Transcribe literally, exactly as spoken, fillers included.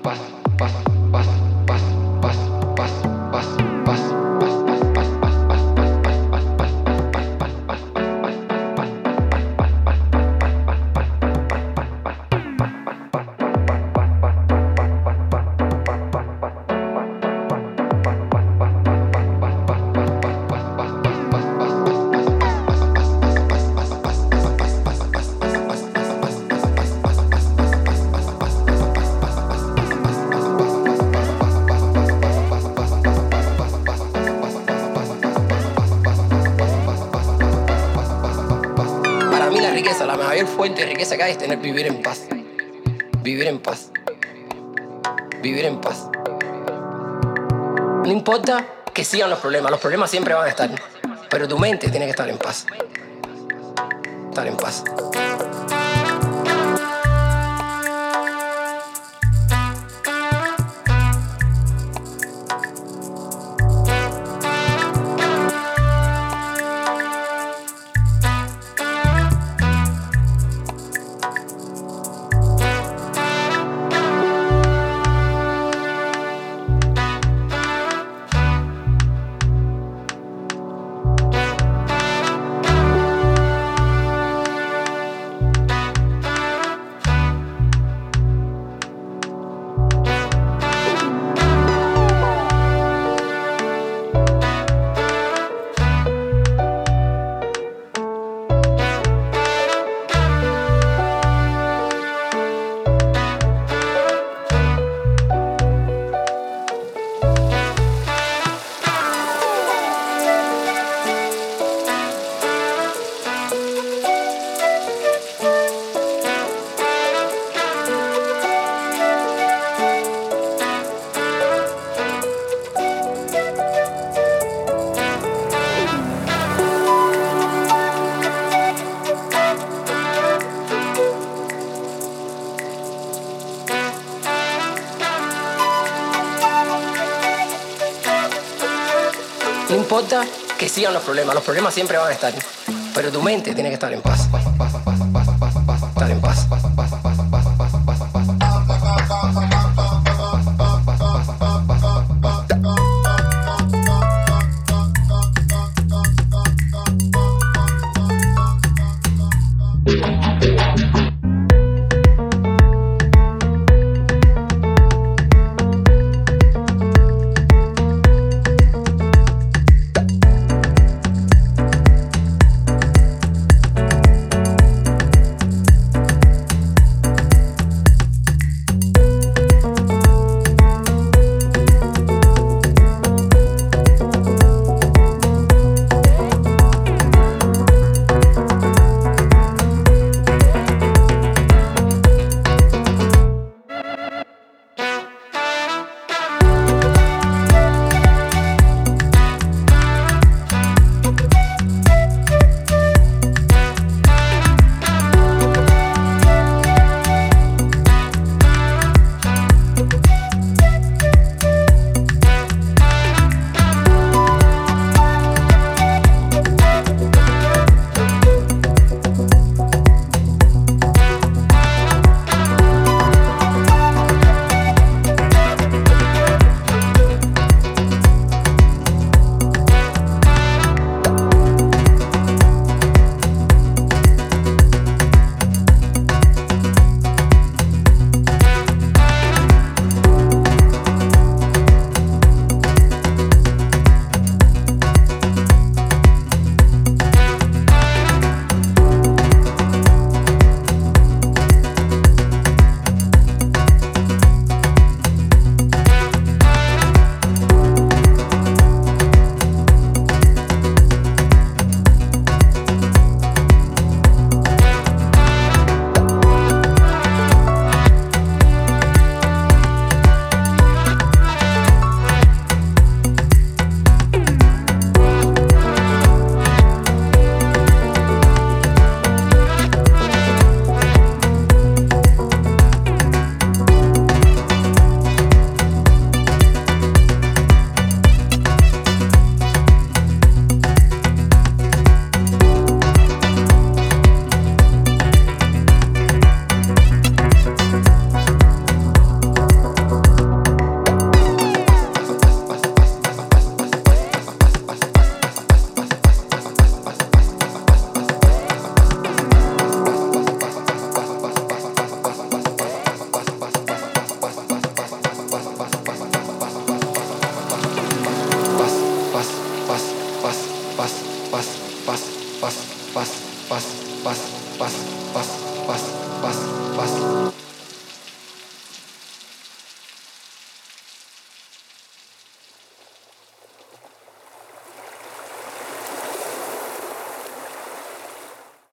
La mayor fuente de riqueza que hay es tener vivir en paz. Vivir en paz. Vivir en paz. No importa que sigan los problemas, los problemas siempre van a estar, pero tu mente tiene que estar en paz. Estar en paz. No importa que sigan los problemas, los problemas siempre van a estar, pero tu mente tiene que estar en paz. Estar en paz.